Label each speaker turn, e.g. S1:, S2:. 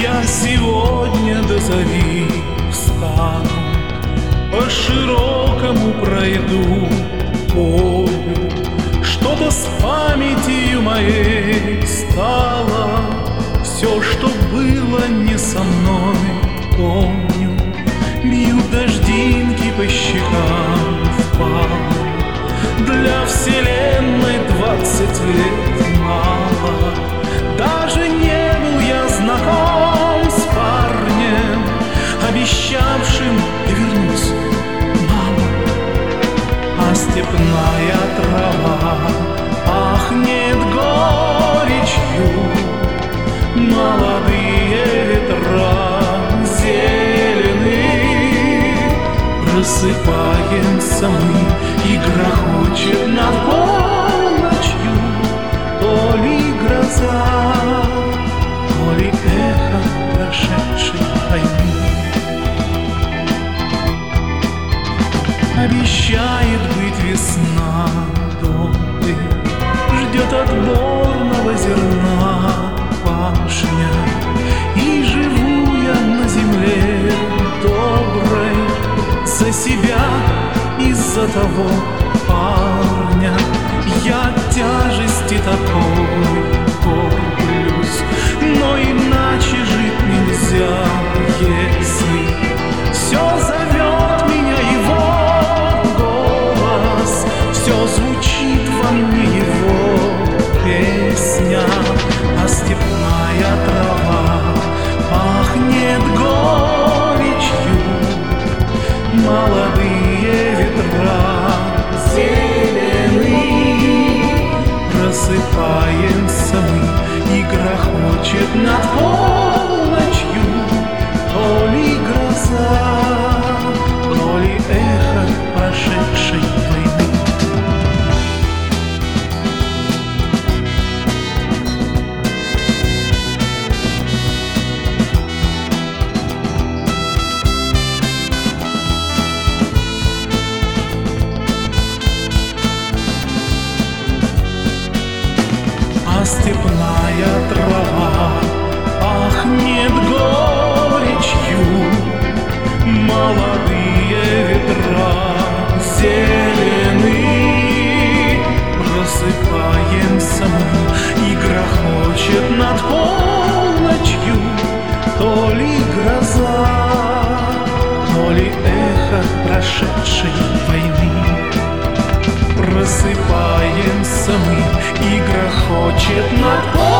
S1: Я сегодня до зари встану, по широкому пройду полю. Что-то с памятью моей стало, все, что было не со мной, помню. Бьют дождинки по щекам впало. Для вселенной 20 лет мало. Даже не был я знаком с парнем, обещавшим вернуться, мама. А степная трава пахнет горечью, молодые ветра зелены. Просыпаемся мы, и грохочет над полночью то ли гроза, то ли эхо прошедшей войны. Обещает быть весна доброй, ждет отборного зерна пашня. И живу я на земле доброй за себя и за того парня. Я от тяжести такой корплюсь, но иначе жить нельзя, если все зовет меня его голос, все звучит во мне его песня. А степная трава пахнет горечью, молодые ветра зелены. Просыпаемся мы, и грохочет над полночью то ли гроза, то ли эхо прошедшей войны. А степная трава пахнет горечью, молодые ветра зелены. Просыпаемся мы, и грохочет над полночью то ли гроза, то ли эхо прошедшей войны. Просыпаемся мы, и грохочет над полночью